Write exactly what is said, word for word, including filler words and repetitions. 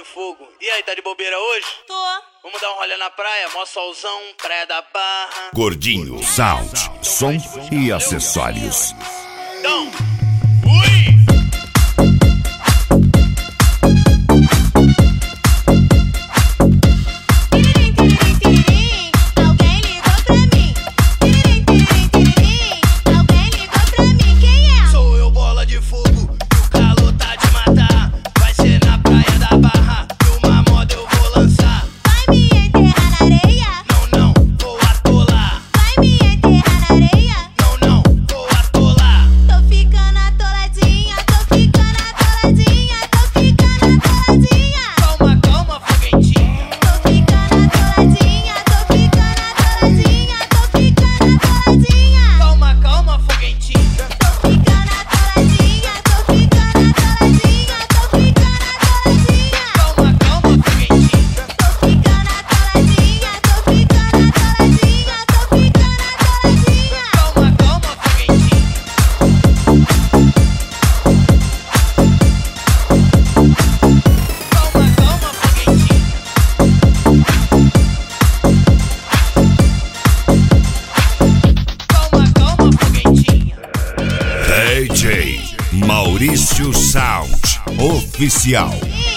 fogo. E aí, tá de bobeira hoje? Tô. Vamos dar um rolê na praia, mó solzão, praia da Barra. Gordinho Sound, som e acessórios. Então, fui! D J Maurício Sound Oficial.